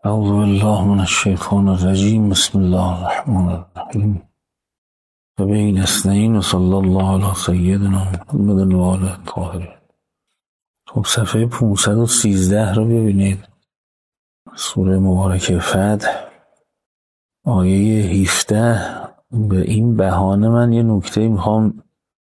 اعوذ بالله من الشیطان الرجیم. بسم الله الرحمن الرحیم و به نستعین و صلی الله علی سیدنا محمد و آله الطاهرین. خب صفحه 513 رو ببینید، سوره مبارکه فتح، آیه 17. به این بهانه من یه نکته میخوام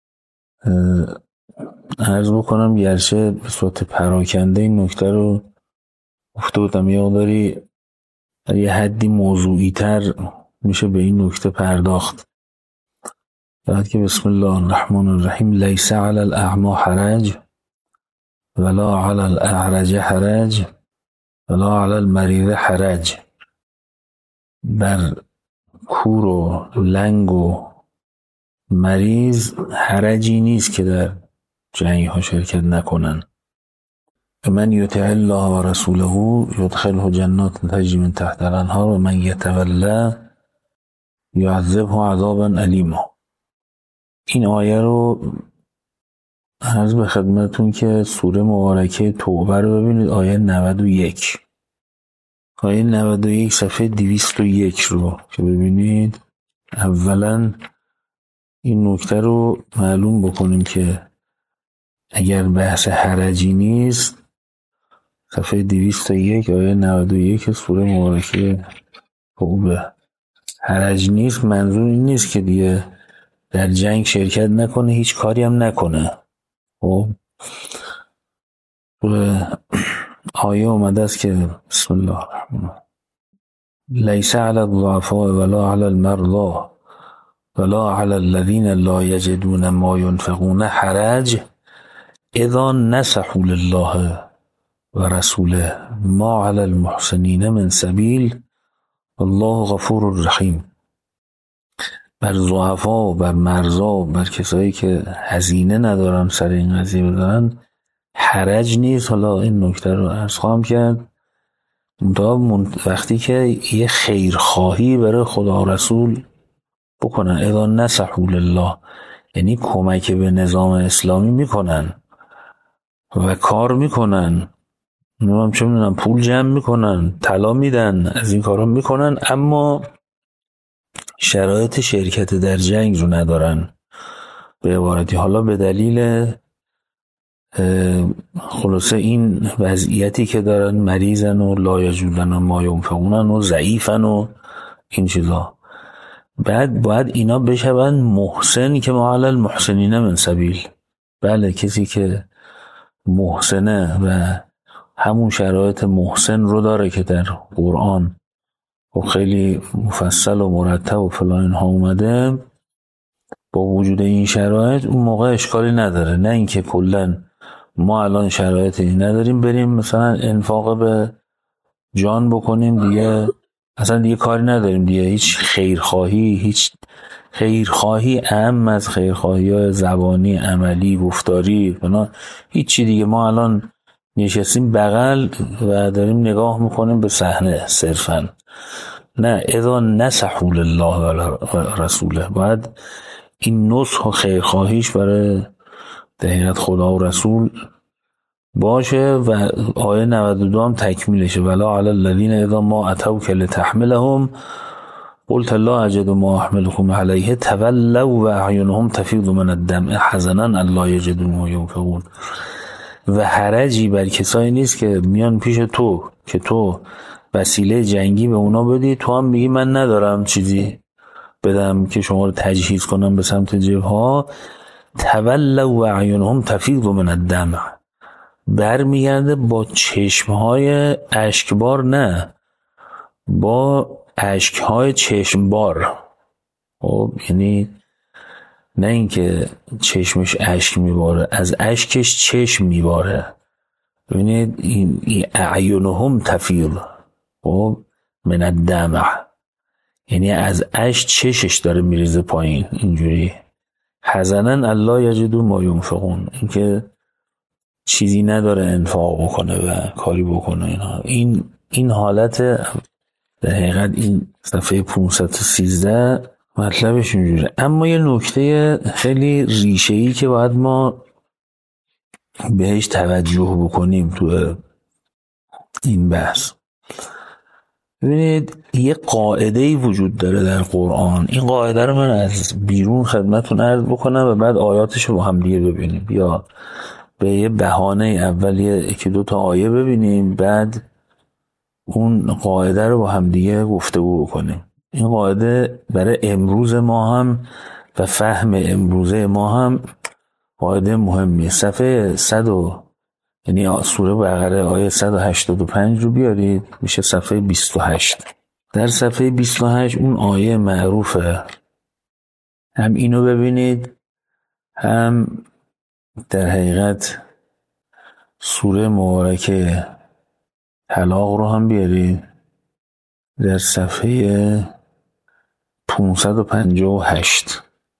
عرض بکنم، گرچه به صورت پراکنده این نکته رو گفته بودم، یه داری در یه حدی موضوعی تر میشه به این نکته پرداخت. بعد که بسم الله الرحمن الرحیم، لیس علی الاعمی حرج ولا علی الاعرج حرج ولا علی المریض حرج. بر کور و لنگ و مریض حرجی نیست که در جنگ ها شرکت نکنن. من یطع الله و رسوله یدخله جنات تجری من تحتها الانهار و من یتولی یعذبه عذابا الیما. این آیه رو عرض به خدمتون که سوره مبارکه توبه رو ببینید، آیه 91. آیه 91 صفحه 201 رو که ببینید، اولا این نکته رو معلوم بکنیم که اگر بحث حرجی نیست، صفحه 201 آیه 91 سوره مبارکه توبه، حرج نیست، منظور این نیست که دیگه در جنگ شرکت نکنه، هیچ کاری هم نکنه. خب آیه اومده است که بسم الله الرحمن لیس علی الضعفاء ولا علی المرضى ولا علی الذین لا یجدون ما ينفقون حرج اذا نصحوا لله و رسوله ما علی المحسنین من سبیل والله غفور رحیم. بر ضعفا و بر مرضا و بر کسایی که هزینه ندارن سر این قضیه بدارن حرج نیست. حالا این نکته رو عرض خواهم کرد، وقتی که یه خیرخواهی برای خدا و رسول بکنن، اذا نصحوا لله، یعنی کمک به نظام اسلامی میکنن و کار میکنن، نمیم چه میدونم پول جمع میکنن، طلا میدن، از این کارا میکنن، اما شرایط شرکت در جنگ رو ندارن به عبارتی. حالا به دلیل خلاصه این وضعیتی که دارن، مریضن و لا یجودن و ما ینفقونن و ضعیفن و این چیزا، بعد باید اینا بشون محسن که ما علی المحسنین من سبیل. بله، کسی که محسنه و همون شرایط محسن رو داره که در قرآن و خیلی مفصل و مرتب و فلان اینها اومده، با وجود این شرایط اون موقع اشکالی نداره. نه اینکه کلن ما الان شرایطی نداریم بریم مثلا انفاق به جان بکنیم، دیگه اصلا دیگه کاری نداریم دیگه، هیچ خیرخواهی اهم از خیرخواهی های زبانی، عملی، گفتاری، هیچی دیگه. ما الان نشستیم بغل و داریم نگاه میکنیم به صحنه صرفا. نه، اذا نصحوا لله و رسوله، باید این نصح و خیرخواهیش برای دهیرت خدا و رسول باشه. و آیه 92 هم تکمیلشه، ولا علی الذین اذا ما اتوک لتحملهم قلت لا اجد ما احملكم علیه تولوا و اعینهم تفیض من الدمع حزنا الا یجدوا ما ينفقون. و حرجی بر کسایی نیست که میان پیش تو که تو وسیله جنگی به اونا بدی، تو هم میگی من ندارم چیزی بدم که شما رو تجهیز کنم به سمت جبهه. تولوا و اعینهم تفیض من الدمع، برمیگرده با چشمهای اشکبار، نه با اشکهای چشمبار. خب یعنی نه اینکه چشمش اشک میباره، از اشکش چشم میباره. ببینید این اعینهم تفیض خب من الدمع، یعنی از اشک چشش داره میریزه پایین اینجوری. حزنا الا یجدوا ما ينفقون، اینکه چیزی نداره انفاق بکنه و کاری بکنه. این حالت در حقیقت این صفحه 513 مطلبش اینجوره. اما یه نکته خیلی ریشه‌ای که باید ما بهش توجه بکنیم تو این بحث، ببینید یه قاعده‌ای وجود داره در قرآن. این قاعده رو من از بیرون خدمتتون عرض بکنم و بعد آیاتش رو با هم دیگه ببینیم. یا به یه بهانه اول یکی دو تا آیه ببینیم، بعد اون قاعده رو با هم دیگه گفتگو بکنیم. این قاعده برای امروز ما هم و فهم امروزه ما هم قاعده مهمیه. صفحه 100 یعنی سوره بقره آیه 185 رو بیارید، میشه صفحه 28. در صفحه 28 اون آیه معروفه، هم اینو ببینید، هم در حقیقت سوره مبارکه طلاق رو هم بیارید در صفحه 558.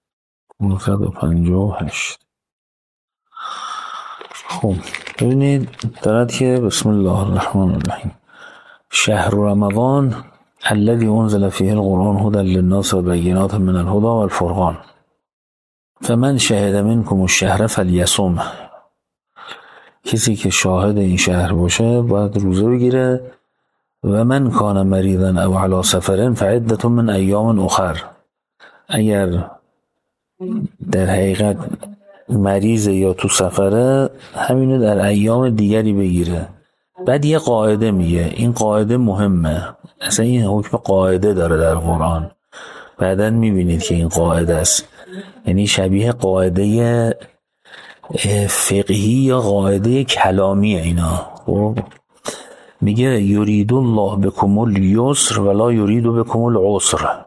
خب ببینید دارد که بسم الله الرحمن الرحیم شهر رمضان الذي انزل فيه القرآن هدى للناس وبينات من الهدى والفرقان فمن شهد منكم الشهر فليصم. کسی که شاهد این شهر باشه باید روزه بگیره. و من کان مریضا او علی سفر فعدة من ایام اخر. اگر در حقیقت مریض یا تو سفره، همینو در ایام دیگری بگیره. بعد یه قاعده میگه، این قاعده مهمه، اصلا این حکم قاعده داره در قرآن. بعدن میبینید که این قاعده است، یعنی شبیه قاعده فقهی یا قاعده کلامی اینا. خب میگه یرید الله بکم الیسر ولا یرید بکم العسر.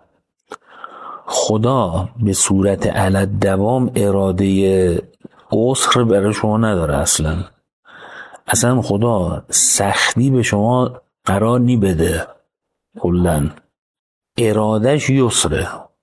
خدا به صورت علت دوام اراده عسر برای شما نداره. اصلا خدا سختی به شما قرار نی بده. کلن ارادش یسره.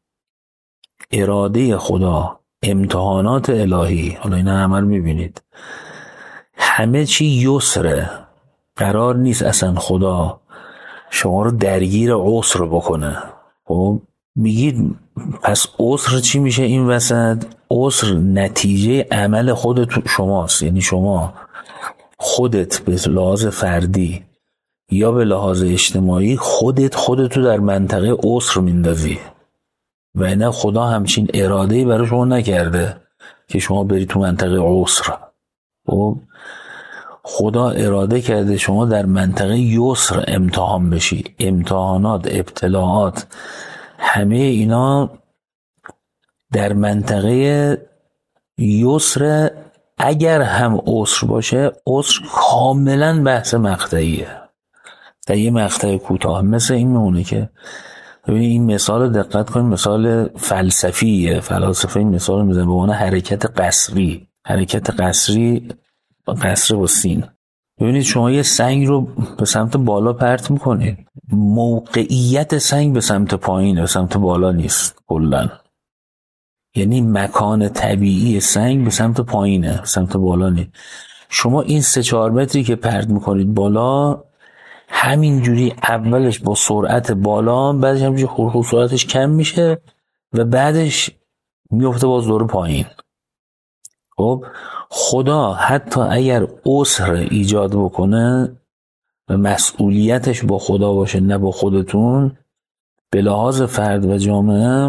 اراده خدا، امتحانات الهی، حالا این عمل میبینید همه چی یسره. قرار نیست اصلا خدا شما رو درگیر عسر بکنه. خب میگید پس عسر چی میشه این وسط؟ عسر نتیجه عمل خودت شماست. یعنی شما خودت به لحاظ فردی یا به لحاظ اجتماعی خودتو در منطقه عسر میندازی و نه خدا همچین اراده‌ای برای شما نکرده که شما بری تو منطقه عسر. خب خدا اراده کرده شما در منطقه یسر امتحان بشی. امتحانات، ابتلاعات، همه اینا در منطقه یسر. اگر هم عسر باشه، عسر کاملا بحث مقطعیه، در یه مقطع کوتاه. مثل این میمونه که ببینید این مثال دقت کنید، مثال فلسفیه. فلاسفه این مثال میزنه به عنوان حرکت قصری. حرکت قصری، قصر با سین. ببینید شما یه سنگ رو به سمت بالا پرت میکنید، موقعیت سنگ به سمت پایین، به سمت بالا نیست کلن. یعنی مکان طبیعی سنگ به سمت پایینه، به سمت بالا نیست. شما این 3-4 متری که پرت میکنید بالا، همینجوری اولش با سرعت بالا، بعدش همینجوری خورخور سرعتش کم میشه و بعدش میفته باز دور پایین. خب خدا حتی اگر عسر ایجاد بکنه و مسئولیتش با خدا باشه نه با خودتون، به لحاظ فرد و جامعه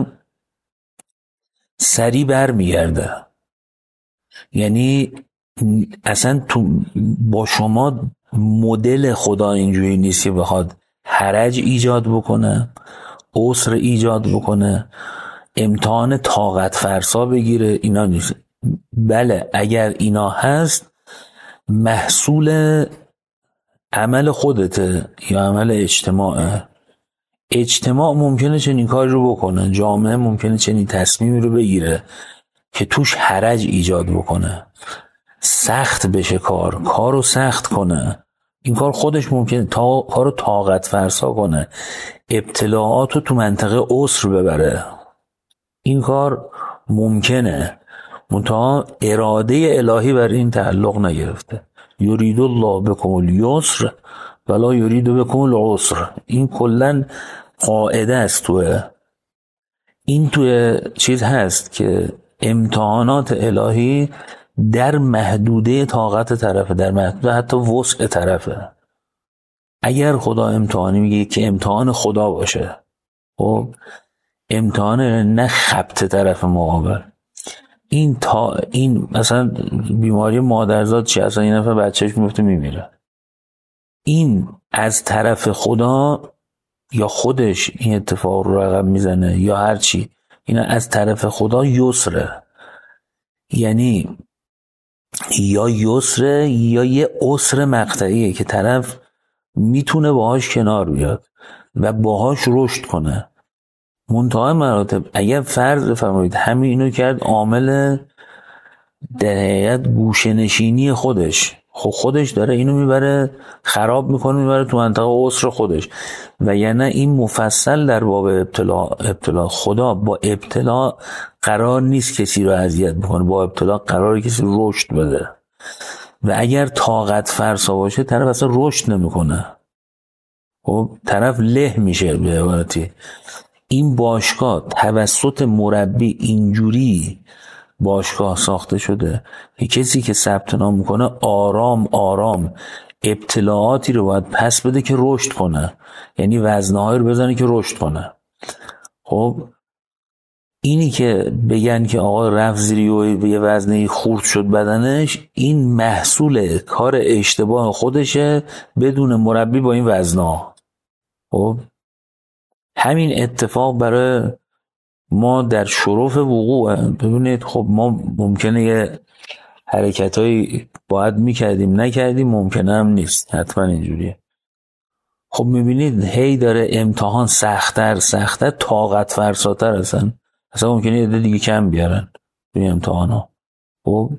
سریع برمیگرده. یعنی اصلا تو با شما مدل خدا اینجوری نیست که بخواد حرج ایجاد بکنه، عسر ایجاد بکنه، امتحان طاقت فرسا بگیره. اینا نیست. بله اگر اینا هست، محصول عمل خودته یا عمل اجتماعه. اجتماع ممکنه چنین کاری رو بکنه، جامعه ممکنه چنین تصمیمی رو بگیره که توش حرج ایجاد بکنه، سخت بشه، کارو سخت کنه. این کار خودش ممکنه کارو طاقت فرسا کنه، ابتلاعات رو تو منطقه عسر ببره. این کار ممکنه، منتها اراده الهی بر این تعلق نگرفته. یرید الله بکم الیسر ولا یرید بکم العسر. این کلن قاعده است. توی چیز هست که امتحانات الهی در محدوده طاقت طرفه، در محدوده حتی وسع طرفه. اگر خدا امتحانی میگه که امتحان خدا باشه، خب امتحان نه خبط طرف مقابل. این مثلا بیماری مادرزاد چی، اصلا این نفر بچهش میفته میمیره، این از طرف خدا یا خودش این اتفاق رو رقم میزنه یا هر چی، این از طرف خدا یسره، یعنی یا یسره یا یه عسر مقطعیه که طرف میتونه باهاش کنار بیاد و باهاش رشد کنه. منتهای مراتب اگر فرض بفرمایید همین اینو کرد عامل در حقیقت گوشه‌نشینی خودش، خب خودش داره اینو میبره خراب میکنه، میبره تو منطقه عسر خودش، و یعنی این مفصل در باب ابتلا خدا با ابتلا قرار نیست کسی رو اذیت بکنه، با ابتلا قراره کسی رشد بده، و اگر طاقت فرسا باشه طرف اصلا رشد نمیکنه، خب طرف له میشه. به عبارتی این باشگاه توسط مربی اینجوری باشگاه ساخته شده که کسی که ثبت نام میکنه آرام آرام ابتلاعاتی رو باید پس بده که رشد کنه، یعنی وزنه‌هایی رو بزنه که رشد کنه. خب اینی که بگن که آقا رفت زیری و یه وزنی خورد شد بدنش، این محصول کار اشتباه خودشه بدون مربی با این وزنها. خب همین اتفاق برای ما در شرف وقوع. ببینید خب ما ممکنه یه حرکتایی باید میکردیم نکردیم، ممکنه هم نیست، حتما اینجوریه. خب میبینید هی داره امتحان سخت‌تر طاقت فرساتر، اصلا ممکنه یه دیگه کم بیارن توی امتحان ها. خب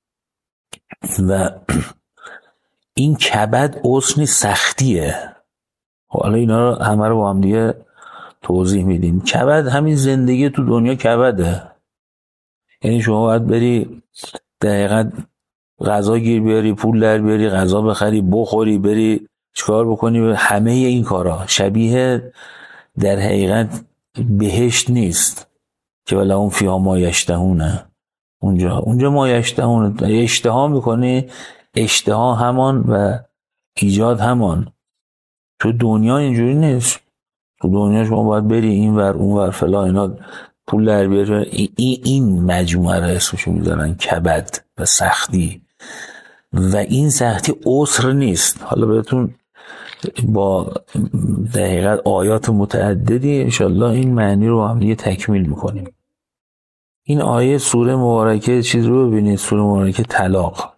و این کبد اصلی سختیه. خب حالا اینا رو همه رو با هم دیگه توضیح میدیم. کبد همین زندگی تو دنیا کبده، یعنی شما باید بری دقیقاً غذا گیر بیاری، پول در بیاری، غذا بخری، بخوری، بری چیکار بکنی، همه این کارا شبیه در حقیقت بهشت نیست که ولی اون فیها ما یشتهونه. اونجا ما یشتهونه، اشتها میکنی، اشتها همان و ایجاد همان. تو دنیا اینجوری نیست. تو دنیا شما باید بری این ور اون ور فلا اینا، پول در بیاری. این مجموعه رو اسمشو میذارن کبد و سختی، و این سختی عسر نیست. حالا بهتون با دقیقت آیات متعددی انشالله این معنی رو هم دیگه تکمیل میکنیم. این آیه سوره مبارکه چیز رو ببینید، سوره مبارکه طلاق،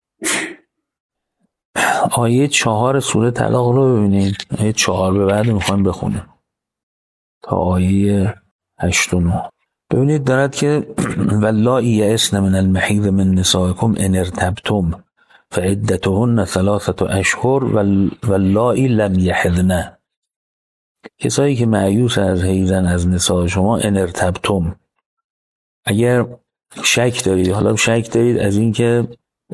آیه 4 سوره طلاق رو ببینید. آیه 4 به بعد میخوایم بخونیم تا آیه 8 و 9. ببینید دارد که واللائی یئسن من المحیض من نسائکم ان ارتبتم فعدتهن 3 اشهر واللائی لم یحضن. کسایی که مایوس از حیضن از نساء شما، ان ارتبتم، اگر شک دارید، حالا شک دارید از این که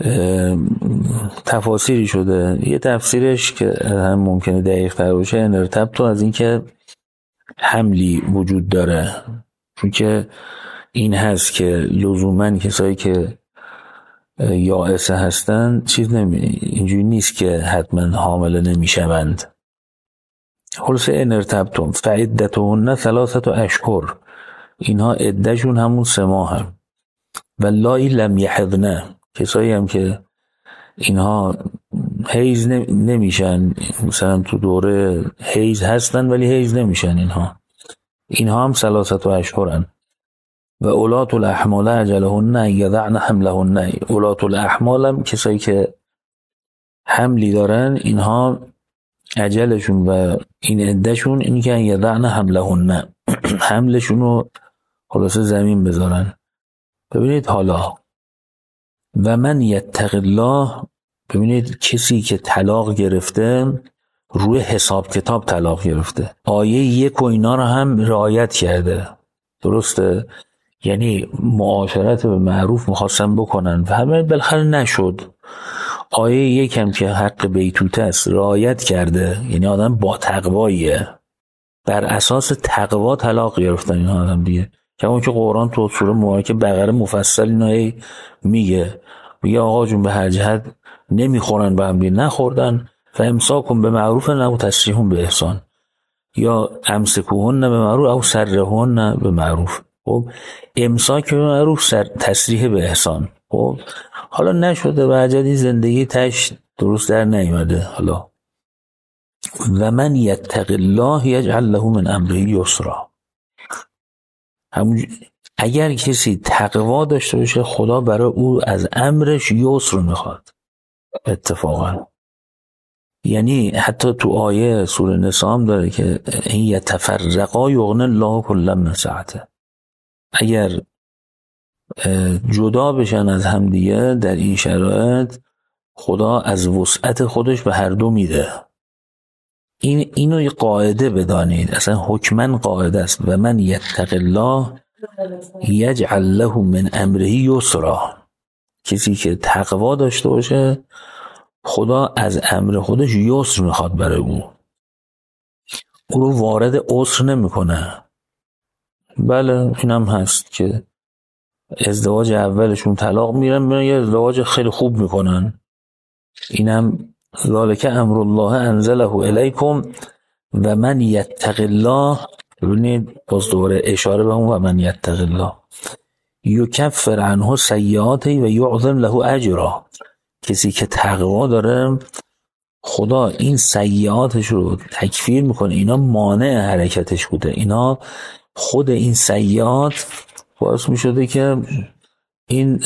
تفاسیری شده، یه تفسیرش که هم ممکنه دقیق تر باشه، ان ارتبتم از این که حملی وجود داره، چون که این هست که لزوماً کسایی که یائسه هستن اینجوری نیست که حتما حامله نمیشوند. خلاصه ان ارتبتم فعدتهن 3 اشهر، اینها عدهشون همون 3 ماه هم. واللائی لم یحضن، کسایی هم که اینها حیض نمیشن، مثلا تو دوره حیض هستن ولی حیض نمیشن، اینها هم 3 اشهرن. و اولات الاحمال اجلهن یضعن حملهن. اولات الاحمال هم کسایی که حملی دارن، اینها اجلشون و این عدهشون این که یضعن حملهن، حملشون رو خلاصه زمین بذارن. ببینید حالا و من یتق الله، ببینید کسی که طلاق گرفته روی حساب کتاب طلاق گرفته، آیه 1 و اینا رو هم رعایت کرده، درسته؟ یعنی معاشرت به معروف میخواستن بکنن و همه بالاخره نشد. آیه 1 هم که حق بیتوته است رعایت کرده، یعنی آدم با تقواییه، بر اساس تقوا طلاق گرفتن اینا هم دیگه. کما که قرآن تو سوره مبارکه بقره مفصل اینا میگه آقا جون به هر جهت نمیخورن به هم دیگه، نخوردن فامساکم به معروف او تسریح به احسان، یا امسکوهن به معروف او سرهن به معروف. خب امساک به معروف، تسریح به احسان. خب حالا نشده و عجدی زندگی تش درست در نیامده. حالا و من یتق الله یجعل له من امره یسرا، اگر کسی تقوا داشته باشه خدا برای او از امرش یسر میخواد. اتفاقا یعنی حتی تو آیه سوره نساء هم داره که این یتفرقا یغنی الله کلا من سعته، اگر جدا بشن از همدیگه در این شرایط خدا از وسعت خودش به هر دو میده. اینو یه قاعده بدانید، اصلا حکمن قاعده است. و من یتق الله یجعل له من امره یسرا، کسی که تقوا داشته باشه خدا از امر خودش یسر میخواد برای او رو وارد عسر نمیکنه. بله اینم هست که ازدواج اولشون طلاق میرن یه ازدواج خیلی خوب میکنن. اینم ذالک امر الله انزله الیکم و من یتق الله، ببینید باز دوباره اشاره به اون و من یتق الله یکفر عنه سیئاته و یعظم له اجرا، کسی که تقوا داره خدا این سیئاتش رو تکفیر میکنه. اینا مانع حرکتش بوده، اینا خود این سیئات باعث میشده که این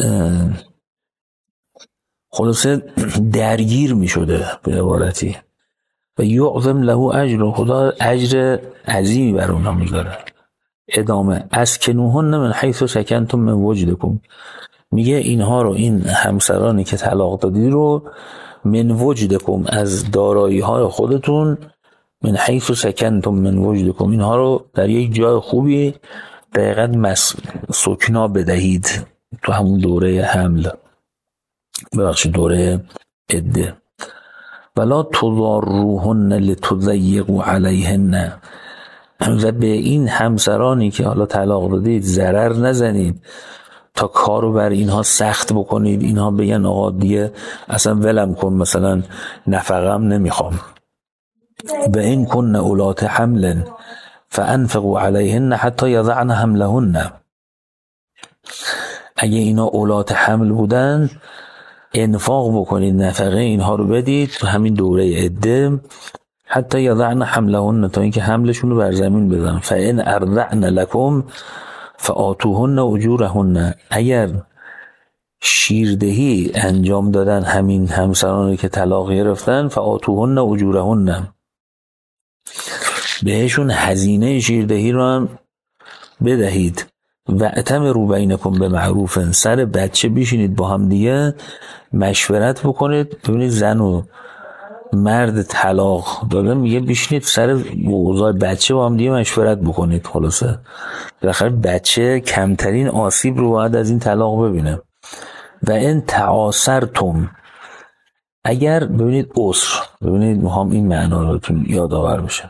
خلاصه درگیر میشده به عبارتی. و یعظم له اجر، خدا اجر عظیمی بر اونها میذاره. ادامه اسکنوهن من حیث سکنتم من وجدکم، میگه اینها رو، این همسرانی که طلاق دادی رو، من وجدکم از دارایی های خودتون، من حیث سکنتم من وجدکم، اینها رو در یک جای خوبی دقیقاً سکنا بدهید تو همون دوره حمل، ببخشید دوره عده. ولا تضاروهن لتضیقوا علیهن، و به این همسرانی که حالا طلاق دادید ضرر نزنید تا کارو بر اینها سخت بکنید، اینها بگن آقا دیگه اصلا ولم کن، مثلا نفقم نمیخوام. و این کن اولات حمل فانفقوا علیهن حتی یضعن حملهن، اگه اینا اولات حمل بودن انفاق بکنید، نفقه اینها رو بدید تو همین دوره عده، حتی یضعن حملهن، تا اینکه حملشون رو بر زمین بزنن. فان ارضعن لکم فآتوهن اجورهن، اگر شیردهی انجام دادن همین همسرانی که طلاق گرفتن، فآتوهن اجورهن، بهشون هزینه شیردهی رو هم بدهید. و اتمروا بینکم به معروف، سر بچه بشینید با هم دیگه مشورت بکنید. ببینید زن و مرد طلاق داده میگه بشینید سر اوضاع بچه با هم دیگه مشورت بکنید. خلاصه بالاخره بچه کمترین آسیب رو باید از این طلاق ببینه. و این تعاصرتم، اگر ببینید عسر، ببینید میخوام این معنا رو بهتون یادآور بشه.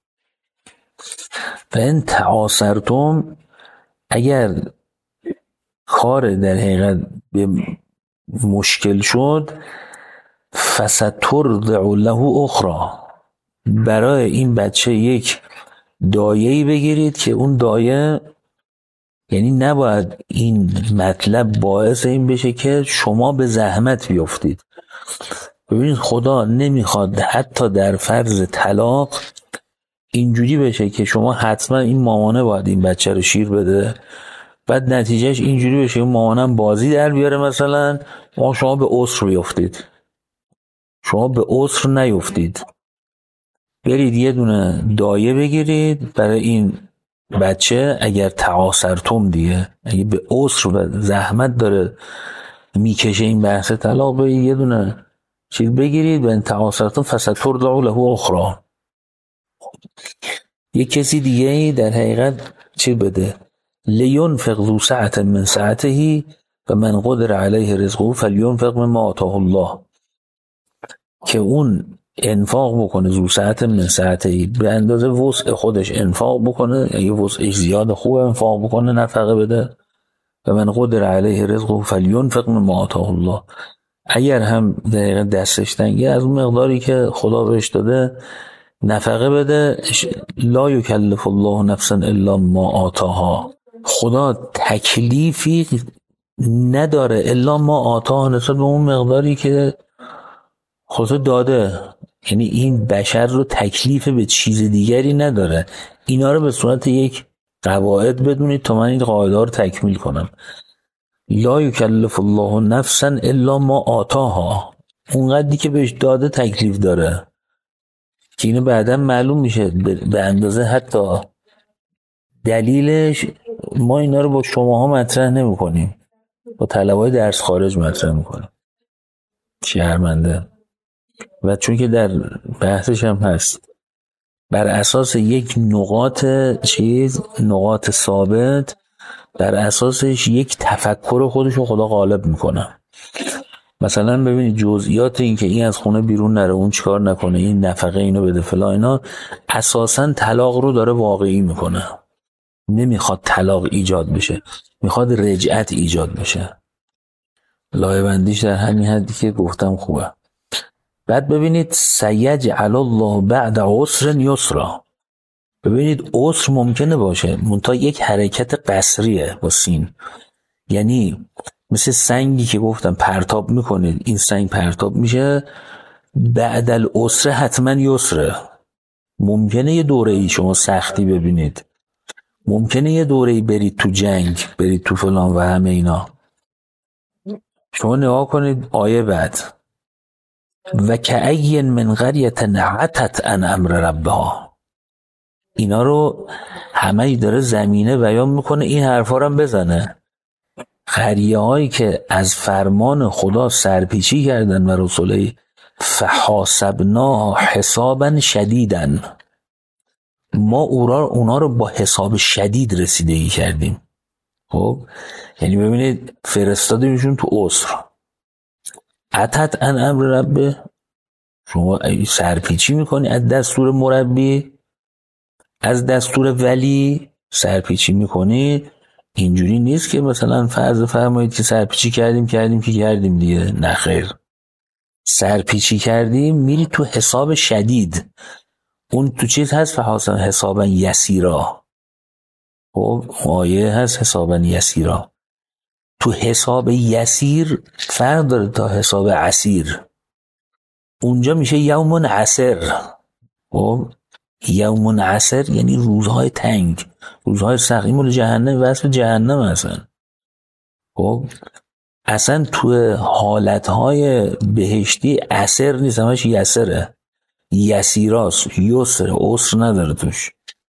و این تعاصرتم، اگر کار در حقیقت به مشکل شد، فسترضع له اخرى، برای این بچه یک دایه‌ای بگیرید که اون دایه، یعنی نباید این مطلب باعث این بشه که شما به زحمت بیفتید. ببینید خدا نمیخواد حتی در فرض طلاق اینجوری بشه که شما حتما این مامانه باید این بچه رو شیر بده، بعد نتیجهش اینجوری بشه این مامانم بازی در بیاره مثلا، شما به عسر بیفتید. شما به عسر نیفتید، برید یه دونه دایه بگیرید برای این بچه. اگر تعاصرتم دیگه، اگه به عسر و زحمت داره میکشه این بحث طلاق، برید یه دونه چیز بگیرید. و ان تعاصرتم فسترضع له اخرى، یه کسی دیگه در حقیقت چی بده. لینفق ذو سعة من سعته و من قدر علیه رزقه فلینفق مما آتاه الله، که اون انفاق بکنه ذو سعة من سعته، به اندازه وسع خودش انفاق بکنه، اگه وسعش زیاد خوب انفاق بکنه نفقه بده. و من قدر علیه رزقه فلینفق مما آتاه الله، اگر هم دقیقه دستش تنگه از اون مقداری که خدا بهش داده نفقه بده. لا یکلف الله نفسا الا ما آتاها. خدا تکلیفی نداره الا ما آتاها، نسبت به اون مقداری که خدا داده. یعنی این بشر رو تکلیف به چیز دیگری نداره. اینا رو به صورت یک قواعد بدونید تا من این قاعده رو تکمیل کنم. لا یکلف الله نفسا الا ما آتاها، اونقدری که بهش داده تکلیف داره، که اینو بعدا معلوم میشه به اندازه حتی دلیلش. ما اینا رو با شماها مطرح نمی کنیم، با طلبای درس خارج مطرح میکنیم، شرمنده. و چون که در بحثش هم هست بر اساس یک نقاط ثابت، در اساسش یک تفکر خودشو خدا غالب میکنه. مثلا ببینید جزئیات این که این از خونه بیرون نره، اون چیکار نکنه، این نفقه اینو بده فلان، اینا اساسا طلاق رو داره واقعی میکنه. نمیخواد طلاق ایجاد بشه، میخواد رجعت ایجاد بشه. لایه بندیش در همین حدی که گفتم خوبه. بعد ببینید سیجعل الله بعد عسر یسرا. ببینید عسر ممکنه باشه منتها یک حرکت قصریه با سین، یعنی مثل سنگی که گفتم پرتاب میکنید، این سنگ پرتاب میشه، بعد العسر حتما یسره. ممکنه یه دوره‌ای شما سختی ببینید، ممکنه یه دوره‌ای برید تو جنگ، برید تو فلان و همه اینا. شما نگاه کنید آیه بعد، و کأی من قریة عتت عن امر ربها. اینا رو همه داره زمینه بیان میکنه این حرفا رو هم بزنه. قریه هایی که از فرمان خدا سرپیچی کردن و رسوله فحاسبنا حسابا شدیداً، ما اونا رو با حساب شدید رسیدگی کردیم. خب یعنی ببینید فرستادیمشون تو عسر. عتت عن امر ربه، شما سرپیچی میکنی از دستور مربی، از دستور ولی سرپیچی میکنی. اینجوری نیست که مثلا فرض فرمایید که سرپیچی کردیم دیگه، نه خیر. سرپیچی کردیم میری تو حساب شدید. اون تو چیز هست حسابا یسیرا. خب آیه هست حسابا یسیرا. تو حساب یسیر فرق داره تا حساب عسیر. اونجا میشه یوم عسر. خب یوم عسر یعنی روزهای تنگ، روزهای سخت. این مال جهنم، وصف جهنم هستن. خب اصلا تو حالتهای بهشتی عسر نیست، همش یسره، یسیراست، یسر، عسر نداره توش.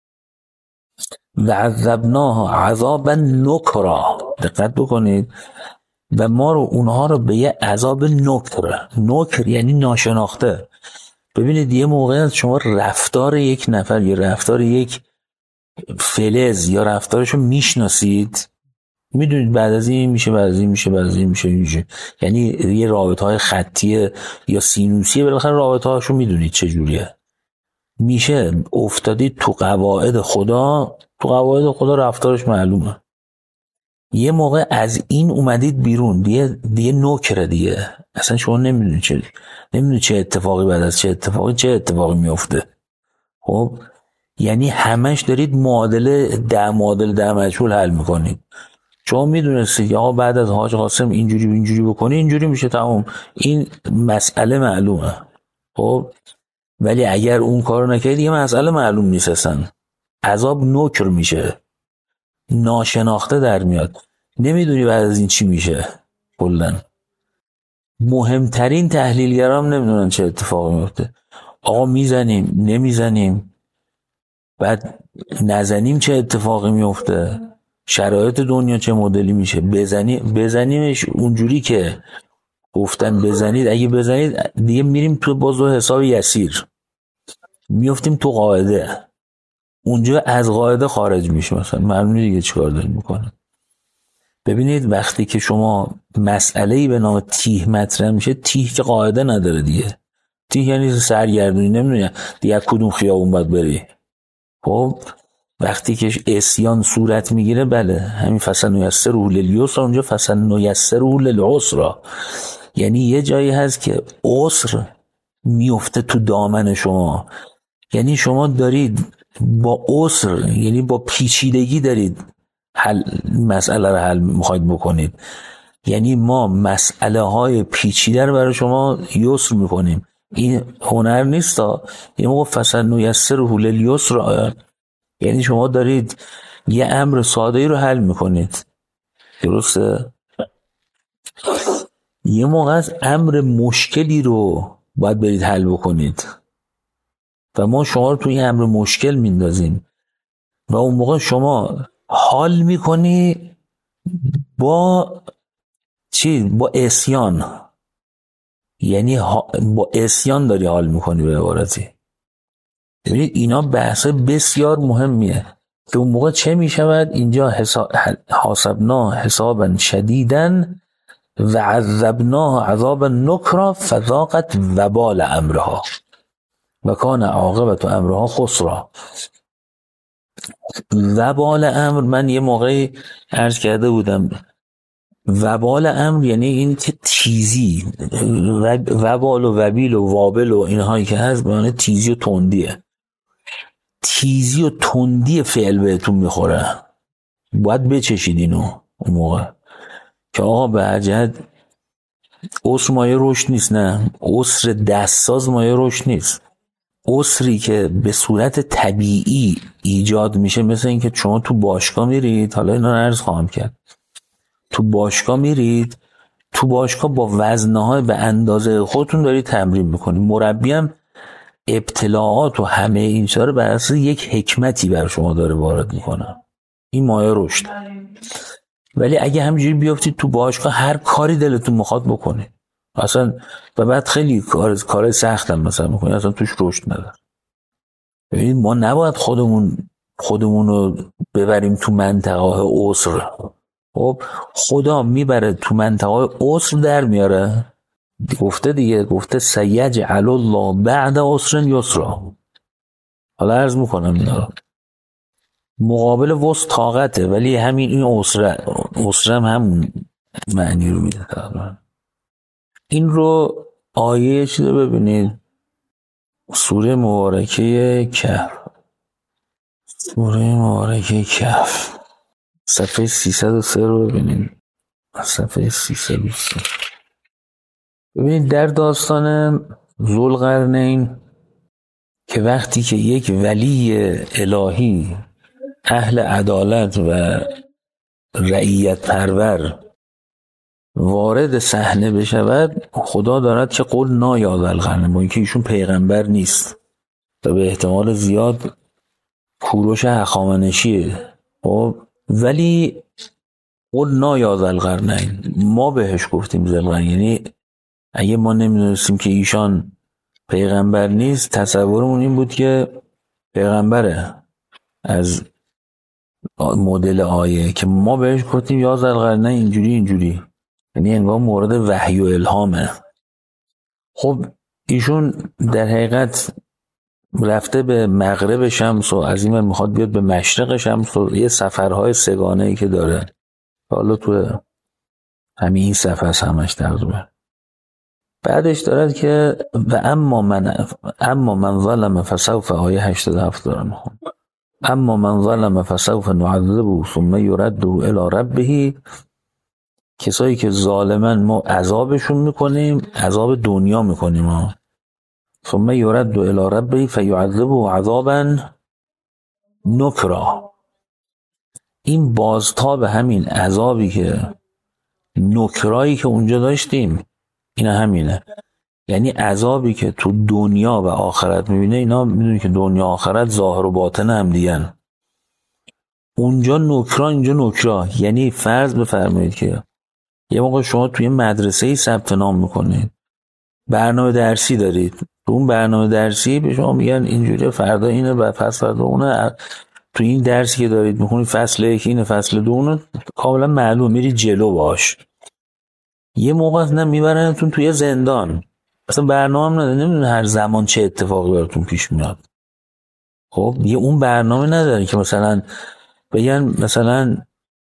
و عذبناها عذابا نکرا. دقت بکنید، و ما رو اونها رو به یه عذاب نکر یعنی ناشناخته. ببینید یه موقع از شما رفتار یک نفر یا رفتار یک فلز یا رفتارشو میشناسید، میدونید بعد از این میشه، بعد از این میشه، بعد از این میشه. یعنی یه رابطه های خطیه یا سینوسیه، بالاخره رابطه هاشو میدونید چجوریه. میشه افتادید تو قواعد خدا، تو قواعد خدا رفتارش معلومه. یه موقع از این اومدید بیرون، دیگه نکره دیگه. اصلا شما نمیدونید چه اتفاقی بعد از چه اتفاقی میفته. خب یعنی همش دارید معادله ده مجهول حل میکنید. شما میدونستید آقا بعد از حاج قاسم اینجوری بکنی اینجوری میشه، تمام، این مسئله معلومه. خب ولی اگر اون کارو نکردی یه مسئله معلوم نیست، اصلا عذاب نکر میشه، ناشناخته در میاد، نمیدونی بعد از این چی میشه. کلاً مهمترین تحلیلگرام نمیدونن چه اتفاقی میفته. آقا میزنیم نمیزنیم، بعد نزنیم چه اتفاقی میفته، شرایط دنیا چه مدلی میشه، بزنیمش اونجوری که گفتن بزنید. اگه بزنید دیگه میریم تو بازو حساب یسیر، میفتیم تو قاعده، اونجا از قاعده خارج میشه. مثلا معلومه دیگه چیکار داریم میکنه. ببینید وقتی که شما مسئله‌ای به نام تیه مطرح میشه، تیه که قاعده نداره دیگه. تیه یعنی سرگردونی، نمیدونی دیگه کدوم خیابون باید بری. خب وقتی که عصیان صورت میگیره، بله همین فصل نیسره للیسر، اونجا فصل نیسره للعسر. یعنی یه جایی هست که عسر میفته تو دامن شما، یعنی شما دارید با عسر، یعنی با پیچیدگی دارید مسئله رو حل میخواید بکنید. یعنی ما مسئله های پیچیده رو برای شما یسر میکنیم. این هنر نیست یه موقع فسنیسره للیسر، یعنی شما دارید یه امر ساده رو حل میکنید، درسته؟ یه موقع از امر مشکلی رو باید برید حل بکنید و ما شما رو توی این امر مشکل میندازیم و اون موقع شما حال میکنی با چی؟ با عصیان. یعنی با عصیان داری حال میکنی به عبارتی. ببینید اینا بحث بسیار مهمیه که اون موقع چه میشود؟ اینجا حاسبنا حسابا شدیداً و عذبناه عذابا نکرا فذاقت وبال امرها و کان عاقبت امرها خسرا. وبال امر، من یه موقعی عرض کرده بودم، وبال امر یعنی این که تیزی، وبال و وبیل و وابل و اینهایی که هست به معنی تیزی و تندیه. تیزی و تندی فعل بهتون میخوره، باید بچشید اینو اون موقع که آقا به هر جهت عسر مایه رشد نیست. نه، عسر دستساز مایه رشد نیست. عسری که به صورت طبیعی ایجاد میشه، مثل این که شما تو باشگاه میرید، حالا اینا رو عرض خواهم کرد، تو باشگاه میرید، تو باشگاه با وزنه‌های به اندازه خودتون دارید تمرین میکنید، مربی هم ابتلاعات و همه این چیزا رو بر اساس یک حکمتی بر شما داره وارد میکنه. این مایه رشد. ولی اگه همینجوری بیافتید تو باشگاه هر کاری دلتون میخواد بکنید اصلا، و بعد خیلی کار سختم مثلا میکنید، اصلا توش رشد نداره. ببینید ما نباید خودمون رو ببریم تو منطقه عسر. خب خدا میبره تو منطقه عسر در میاره، گفته دیگه، گفته سیجعل الله بعد عسر یسرا. حالا عرض میکنم اینا مقابل وسط طاقته، ولی همین این عسر هم معنی رو میده. این رو آیه چیز رو ببینید، سوره مبارکه کهف، سوره مبارکه کهف صفحه 303 رو ببینید، صفحه 303. ببینید در داستان ذوالقرنین که وقتی که یک ولی الهی اهل عدالت و رعیت پرور وارد صحنه بشود، خدا دارد که قل نایا ذوالقرنین، با اینکه ایشون پیغمبر نیست و به احتمال زیاد کوروش هخامنشیه، ولی قل نایا ذوالقرنین، ما بهش گفتیم ذوالقرنین. یعنی اگه ما نمیدونستیم که ایشان پیغمبر نیست، تصورمون این بود که پیغمبره از مدل آیه، که ما بهش گفتیم یا ذوالقرنین اینجوری، یعنی انگار مورد وحی و الهامه. خب ایشون در حقیقت رفته به مغرب شمس و از این میخواد بیاد به مشرق شمس و یه سفرهای سگانه‌ای که داره، حالا تو همین این سفر همش تقریبا. بعدش دارد که و اما من ظلم فسوف، آیه 87 دارم میخونم، اما من ظلم فسوف نعذبه ثم یرد الی ربه، کسایی که ظالمن ما عذابشون میکنیم، عذاب دنیا میکنیم، ثم یرد الی ربه فیعذبه عذابا نکرا. این بازتاب همین عذابی که نکرایی که اونجا داشتیم، اینا همینه. یعنی عذابی که تو دنیا و آخرت میبینه، اینا میدونی که دنیا آخرت ظاهر و باطن هم دیگن. اونجا نکرا، اینجا نکرا. یعنی فرض بفرمایید که یه موقع شما توی مدرسه‌ای ثبت نام میکنید، برنامه درسی دارید، تو اون برنامه درسی به شما میگن اینجوری فردا اینه و پس فردا اونه، تو این درسی که دارید میخونید فصل 1 اینه، فصل 2 اونه، کاملا معلوم، میری جلو باش. یه موقع اصلا میبرنتون توی زندان، اصلا برنامه نداره، نمیدونه هر زمان چه اتفاقی براتون پیش میاد. خب یه اون برنامه نداره که مثلا بگن مثلا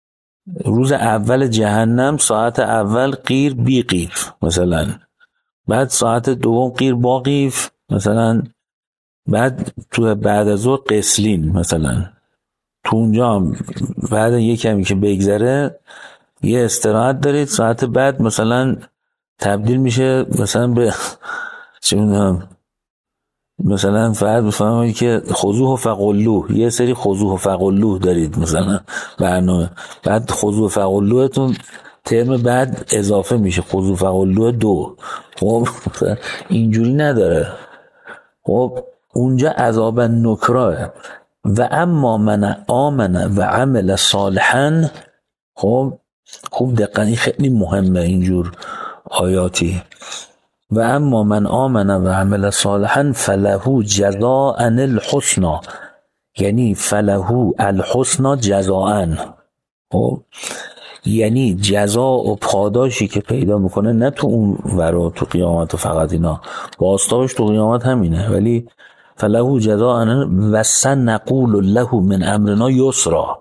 روز اول جهنم ساعت اول قیر بی قیر مثلا، بعد ساعت دوم قیر با قیر مثلا، بعد تو بعد از ظهر قسلین مثلا. تو اونجا هم بعد یه کمی که بگذره یه استراحت دارید، ساعت بعد مثلا تبدیل میشه مثلا به چه میدونم، مثلا فرض بفرمایید که خضوع و فقلوه، یه سری خضوع و فقلوه دارید مثلا برنامه، بعد خضوع و فقلوهتون ترم بعد اضافه میشه خضوع و فقلوه 2. خب اینجوری نداره. خب اونجا عذاب نکراه. و اما من آمن و عمل صالحا. خب خوب دقیقا این خیلی مهمه اینجور آیاتی. و اما من آمن و عمل صالحا فله جزاء الحسنى، یعنی فله الحسنى جزاء. خب یعنی جزا و پاداشی که پیدا میکنه نه تو اون ورا تو قیامت و فقط اینا، باستابش تو قیامت همینه، ولی فله جزاء و سنقول له من امرنا یسرا.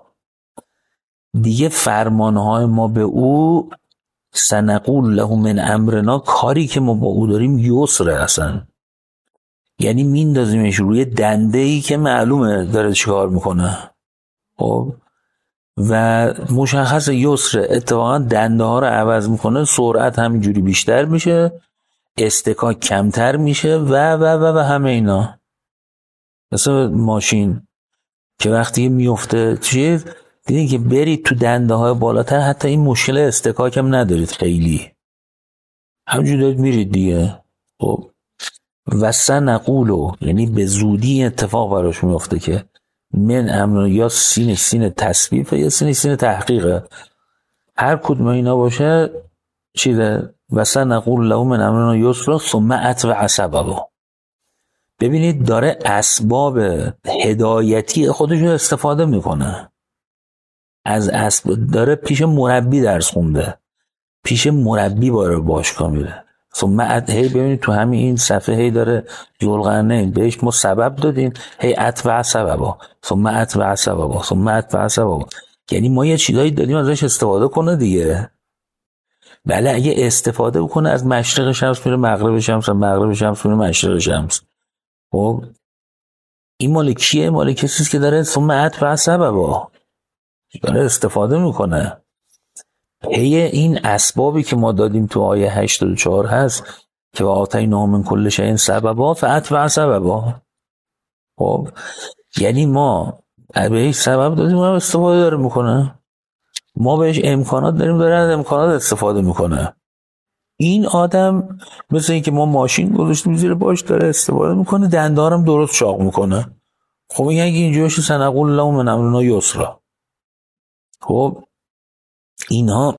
دیگه فرمانهای ما به او، سنقول له من امرنا، کاری که ما با او داریم یسره اصلا، یعنی میندازیمش روی دنده‌ای که معلومه داره چیکار میکنه. خب و مشخص یسر اتفاقا دنده ها رو عوض میکنه، سرعت همینجوری بیشتر میشه، استکاک کمتر میشه و همه اینا. مثل ماشین که وقتی میفته چیز دیدین که برید تو دنده های بالاتر حتی این مشکل استکاک هم ندارید خیلی، همینجوری دارید میرید دیگه. خب و سنقولو یعنی به زودی اتفاق براش میفته که من امر، یا سین تصویفه یا سین تحقیقه، هر کدوم اینا باشه چیزه. و سنقول له من امرنا یسرا ثم اتبع سببه. ببینید داره اسباب هدایتی خودش رو استفاده میکنه. از اسب داره پیش مربی درس خونده، پیش مربی باره باشگاه میره. ثم هی ببینید تو همین این صفحه هی داره ذوالقرنین بهش ما سبب دادیم، هی اتبع سببا ثم اتبع سببا ثم اتبع سببا، یعنی ما یه چیزایی دادیم ازش استفاده کنه دیگه. بله اگه استفاده بکنه از مشرق شمس میره مغرب شمس، مغرب شمس میره مشرق شمس. خب این مال کیه؟ مال کسی است که داره ثم اتبع سببا داره استفاده میکنه. هی این اسبابی که ما دادیم تو آیه 84 هست که و آتینا من کل شیء سببا فاتبع سببا. خب یعنی ما بهش سبب دادیم اونم استفاده داره میکنه، ما بهش امکانات داریم داره از امکانات استفاده میکنه. این آدم مثل این که ما ماشین گذاشتیم زیر باش داره استفاده میکنه، دندارم درست چاق میکنه. خب این اگه اینجوریش سنقول له من امرنا یسرا. خب اینها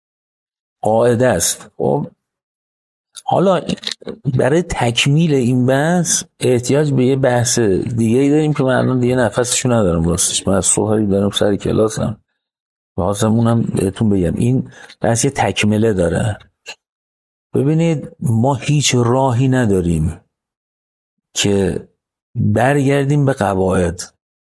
قاعده است. خب حالا برای تکمیل این بحث احتیاج به یه بحث دیگه داریم که من الان دیگه نفسشو ندارم راستش، من از صبحی دارم سر کلاسم واسه اونم بهتون بگم. این بحث یه تکمله داره. ببینید ما هیچ راهی نداریم که برگردیم به قواعد،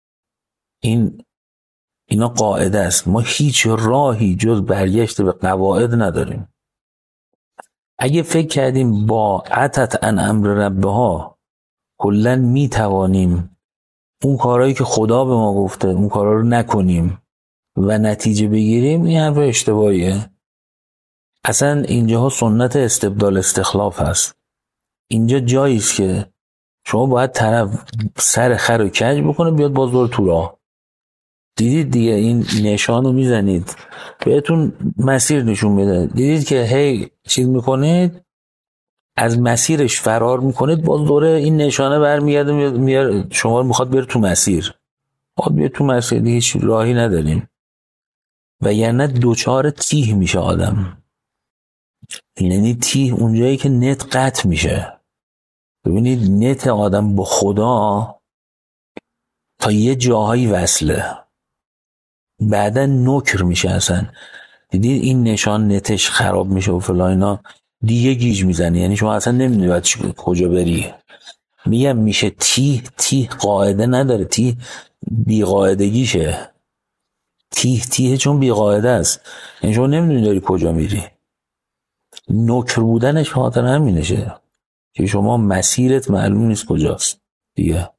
اینا قاعده است، ما هیچ راهی جز برگشت به قواعد نداریم. اگه فکر کردیم با عتت ان امر ربها کلا میتوانیم اون کارهایی که خدا به ما گفته اون کارا رو نکنیم و نتیجه بگیریم، این حرف اشتباهیه. اصلا اینجاها سنت استبدال استخلاف هست. اینجا جایی است که شما باید طرف سر خر رو کج بکنه بیاد باز دور تو راه. دیدید دیگه این نشان رو میزنید بهتون مسیر نشون میده، دیدید که هی چیز میکنید از مسیرش فرار میکنید باز دوره این نشانه برمیگرده میاد شما رو میخواد بره تو مسیر. باید بیاد تو مسیر دیگه، هیچ راهی نداریم و یعنی دوچار تیه میشه آدم. یعنی تیه اونجایی که نت قطع میشه. ببینید نت آدم با خدا تا یه جاهایی وصله، بعدا نکر میشه اصلا. دیدید این نشان نتش خراب میشه و فلاینا دیگه گیج میزنی، یعنی شما اصلا نمیدونی باید کجا بری. میگم میشه تیه قاعده نداره، تیه بی قاعدگیشه. تیه چون بیقاعده است، یعنی شما نمیدونی داری کجا میری. نکر بودنش خاطر همینشه که شما مسیرت معلوم نیست کجاست دیگه.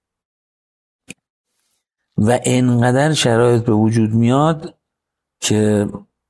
و انقدر شرایط به وجود میاد که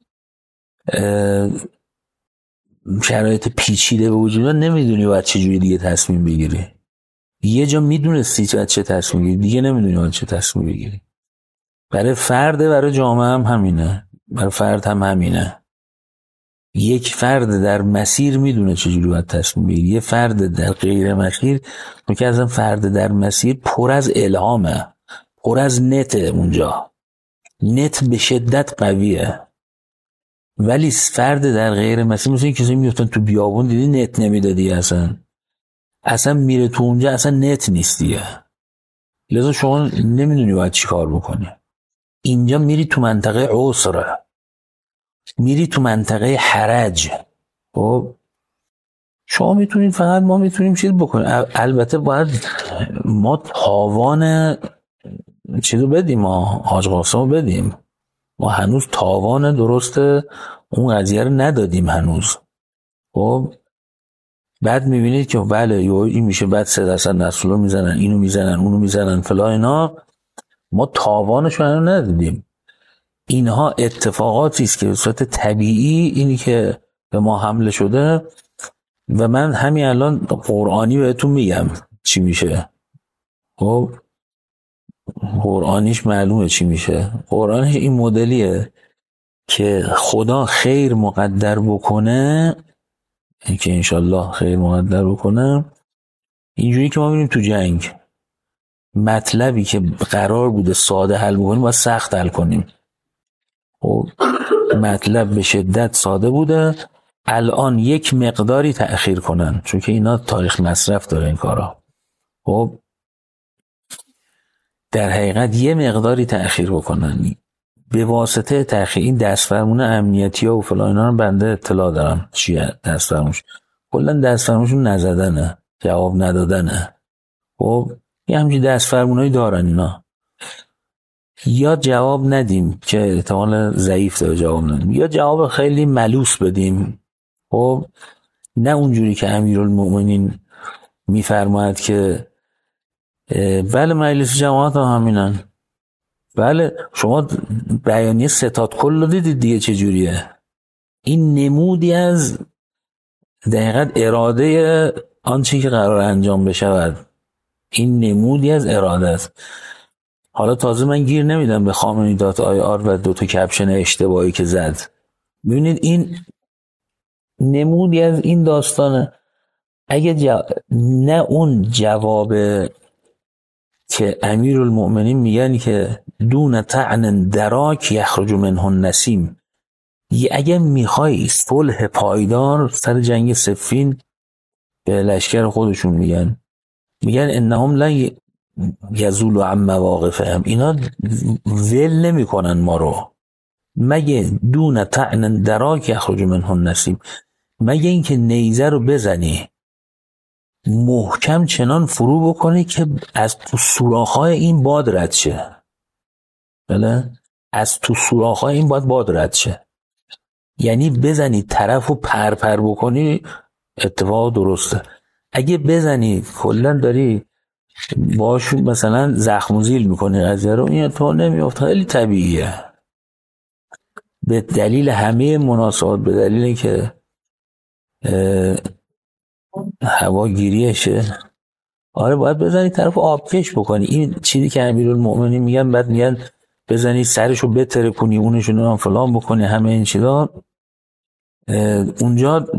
شرایط پیچیده به وجود میاد، نمیدونی باید چه جوری دیگه تصمیم بگیری. یه جا میدونستی باید چه تصمیم بگیری، دیگه نمیدونی باید چه تصمیم بگیری. برای فرد، برای جامعه هم همینه، برای فرد هم همینه. یک فرد در مسیر میدونه چجوری باید تصمیم بگیره، یه فرد در غیر مسیر، که اصلا فرد در مسیر پر از الهامه، پر از نته. اونجا نت به شدت قویه، ولی فرد در غیر مسیر مثل این کسی میفتن تو بیابون، دیدی نت نمیدادی، اصلا میره تو اونجا اصلا نت نیست دیگه، لذا شما نمیدونی باید چی کار بکنی. اینجا میری تو منطقه عسره، میری تو منطقه حرج. خب شما میتونید، فقط ما میتونیم چیز بکنیم. البته باید ما تاوان چیزو بدیم، ما حاج قاسمو بدیم، ما هنوز تاوان درسته اون قضیه رو ندادیم هنوز. خب بعد میبینید که بله این میشه، بعد 3% نسلو میزنن، اینو میزنن، اونو میزنن، فلا اینا، ما تاوانشو هنوز ندادیم. اینها اتفاقاتی است که به صورت طبیعی اینی که به ما حمله شده. و من همین الان قرآنی بهتون میگم چی میشه. خب قرآنیش معلومه چی میشه. قرآنش این مدلیه که خدا خیر مقدر بکنه، که انشالله خیر مقدر بکنه، اینجوری که ما میریم تو جنگ، مطلبی که قرار بوده ساده حل بکنیم باید سخت حل کنیم. خب مطلب به شدت ساده بوده، الان یک مقداری تأخیر کنن، چون که اینا تاریخ مصرف داره این کارا. خب در حقیقت یه مقداری تأخیر بکنن، به واسطه تأخیر این دستفرمون امنیتی ها و فلان اینا رو بنده اطلاع دارم چیه دستفرمونش، کلا دستفرمونشون نزدنه، جواب ندادنه. خب یه همچین دستفرمونایی دارن اینا، یا جواب ندیم که احتمال ضعیف داره جواب ندیم، یا جواب خیلی ملوس بدیم. خب نه اونجوری که امیرالمومنین میفرماید که بله مجلس جماعت هم همینن، بله شما بیانیه ستاد کل رو دیدید دیگه چجوریه. این نمودی از دقیقاً اراده آنچه که قرار انجام بشود، این نمودی از اراده است. حالا تازه من گیر نمیدم به خامنه‌ای دات آی آر و 2 کپشن اشتباهی که زد. ببینید این نمودی از این داستانه. اگه نه اون جواب که امیرالمؤمنین میگن که دون طعن دراک یخرج منه النسیم، اگه میخوای صلح پایدار سر جنگ صفین، به لشکر خودشون میگن انهم لن یزولوا عن مواقفهم، اینا ول نمیکنن ما رو، مگه دون طعن دراک یخرج منه النسیم، مگه اینکه نیزه رو بزنی محکم چنان فرو بکنی که از تو سوراخ‌های این باد رد شه. بله از تو سوراخ‌های این باد رد شه، یعنی بزنی طرفو پر بکنی اتفاق درسته. اگه بزنی کلا داری باشون مثلا زخم و زیل میکنی قضیه رو، این اتفاق نمیفته، خیلی طبیعیه. به دلیل همه مناسبات، به دلیل که هوا گیریشه، آره باید بزنی طرف آبکش بکنی. این چیزی که امیرالمؤمنین میگن، بعد میگن بزنی سرشو بتره کنی، اونشون هم فلان بکنی، همه این چیزا اونجا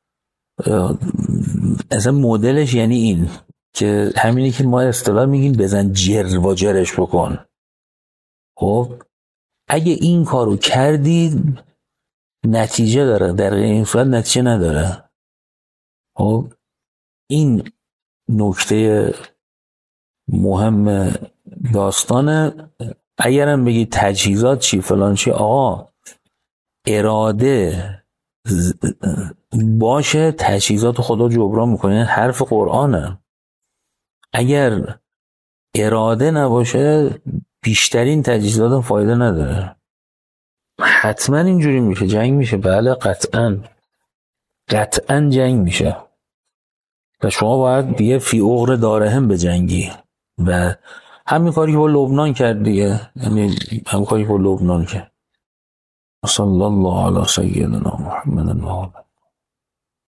اصلا مدلش یعنی این که همینی که ما اصطلاح میگیم بزن جر و جرش بکن. خب اگه این کارو کردی نتیجه داره، در غیر این صورت نتیجه نداره. خب این نکته مهم داستانه. اگرم بگی تجهیزات چی فلان چی، آقا اراده باشه تجهیزات خدا جبران میکنه، حرف قرآنه. اگر اراده نباشه بیشترین تجهیزات فایده نداره. حتما اینجوری میشه، جنگ میشه. بله قطعا جنگ میشه و شما باید دیگه فی عقر دارهم به جنگی و همین کاری که با لبنان کرد دیگه، یعنی همین کاری که با لبنان کرد. صلی الله علی سیدنا محمد.